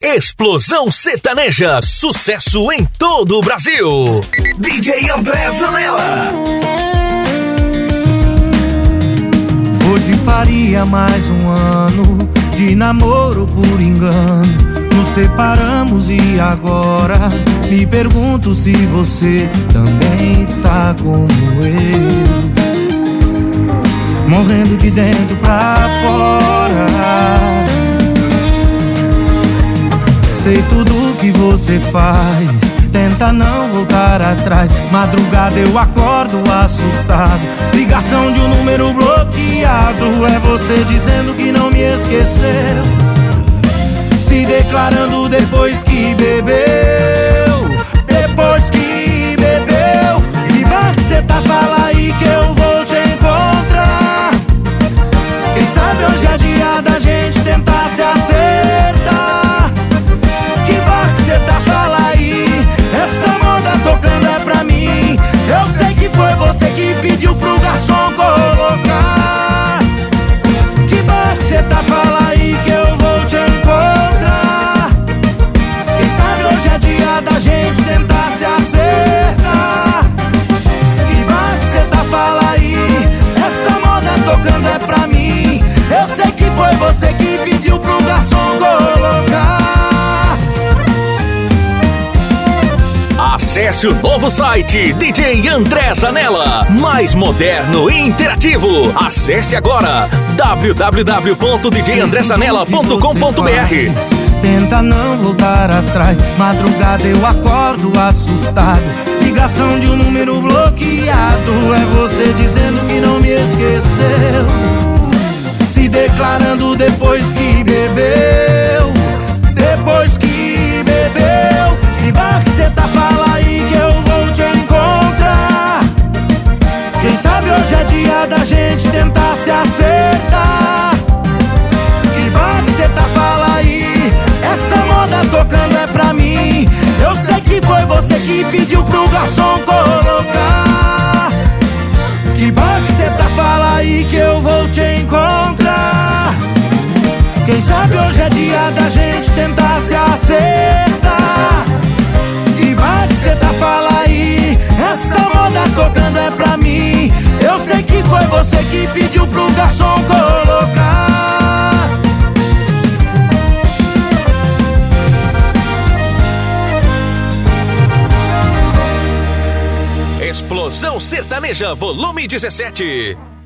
Explosão Sertaneja, sucesso em todo o Brasil. DJ André Zanella. Hoje faria mais um ano de namoro por engano. Nos separamos e agora me pergunto se você também está como eu, morrendo de dentro pra fora. Sei tudo que você faz, tenta não voltar atrás. Madrugada eu acordo assustado, ligação de um número bloqueado. É você dizendo que não me esqueceu, se declarando depois que bebeu. Depois que bebeu, que vai que cê tá, fala aí que eu vou te encontrar. Quem sabe hoje é dia da gente tentar se acertar. Que vai que cê tá, fala aí, essa moda tocando é pra mim. Eu sei que foi você que pediu pro garçom colocar. Que vai que cê tá, fala aí que eu vou te encontrar. Quem sabe hoje é dia da gente tentar se acertar. Que vai que cê tá, fala aí, essa moda tocando é pra mim. Eu sei que foi você que pediu pro garçom colocar. Acesse o novo site DJ André Zanella, mais moderno e interativo. Acesse agora www.djandrezanella.com.br. Tenta não voltar atrás, madrugada eu acordo assustado, ligação de um número bloqueado. É você dizendo que não me esqueceu, se declarando depois que bebeu. Depois que bebeu, que bar que cê tá, fala aí que eu vou te encontrar. Quem sabe hoje é dia da gente tentar se acertar. Que bar que cê tá, fala aí, essa moda tocando é pra mim. Eu sei que foi você que pediu pro garçom colocar. Que bar que cê tá, fala aí que eu vou te encontrar. Quem sabe hoje é dia da gente tentar se acertar. Que bar que cê tá, fala aí, essa moda tocando é pra mim. Eu sei que foi você que pediu pro garçom colocar. Explosão Sertaneja, volume 17.